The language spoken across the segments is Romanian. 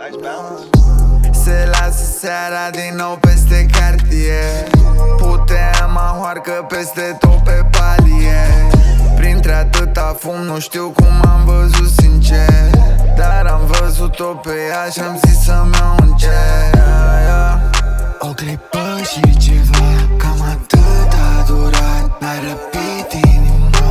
Se lasă seara din nou peste cartier. Puteam ahoarcă peste tot pe palie. Printre atâta fum nu știu cum am văzut sincer, dar am văzut-o pe ea și-am zis să-mi iau un cer. O clipă și ceva, cam atât a durat. Mi-a răpit inima.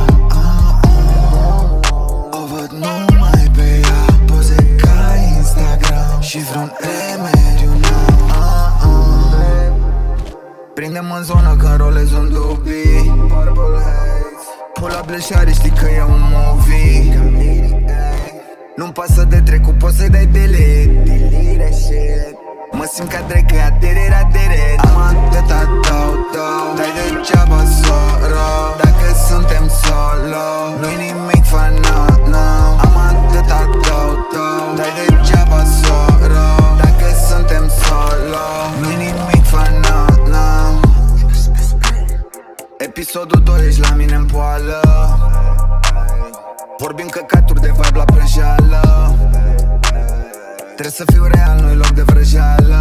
O văd numai pe ea, poze ca Instagram și vreun remediu n-am. Prinde-mă în zonă când rolez un dubii. Pull up leșare, știi că e un movie. Nu-mi pasă de trecut, poți să-i dai delete. Mă simt ca Drake, că ea deret. Am atâta tău, dai degeaba soro. Dacă suntem solo, nu-i nimic fanat, no. Am atâta tău, dai degeaba soro. Dacă suntem solo, nu-i nimic fanat, no. Episodul 2, ești la mine în poală. Vorbim căcaturi de vibe la prânjeală. Trebuie să fiu real, nu-i loc de vrăjeală.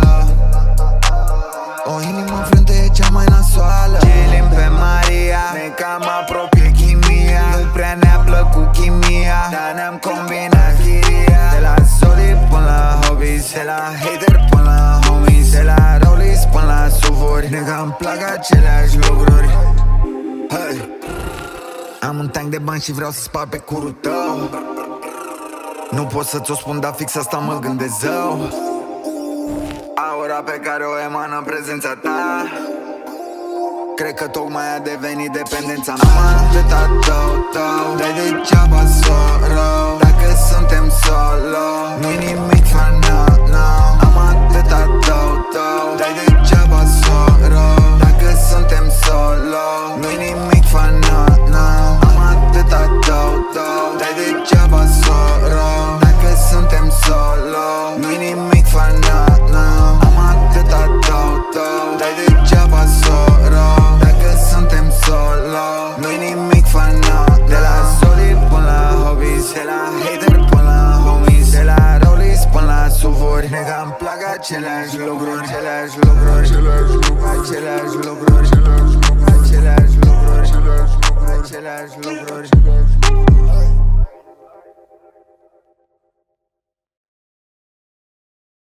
O inimă frântă e cea mai nasoală. Chillim pe Maria, ne cam apropie chimia. Nu prea ne-a plăcut chimia, dar ne-am combinat chiria. De la Zodi până la hobbies, de la hater până la homies, de la rollies până la suvuri. Ne cam plac aceleași lucruri. Hey. Am un tank de bani și vreau să spar pe curul tău. Nu pot să ți-o spun, dar fix asta mă gândesc zău. Aura pe care o emană prezența ta, cred că tocmai a devenit dependența mea. Am atâta tău, dai degeaba soro. Dacă suntem solo, nu-i nimic fanat, no. Am atâta tău, dai degeaba soro. Dacă suntem solo, nu-i nimic fanat, no. Am atâta tău, dai degeaba soro. Dacă suntem solo, nu-i nimic fanat, no. Am atâta tău, dai degeaba soro. Dacă suntem solo, nu-i nimic fanat. De la Zodi până la hobbies, de la hater până la homies, de la rollies până la suvuri. Ne cam plac aceleași lucruri, aceleași lucruri, aceleași lucruri, aceleași lucruri, aceleași lucruri.